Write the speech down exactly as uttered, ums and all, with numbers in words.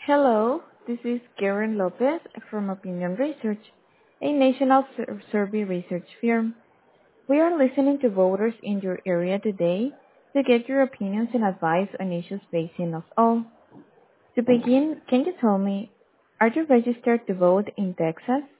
Hello, this is Karen Lopez from Opinion Research, a national sur- survey research firm. We are listening to voters in your area today to get your opinions and advice on issues facing us all. To begin, can you tell me, are you registered to vote in Texas?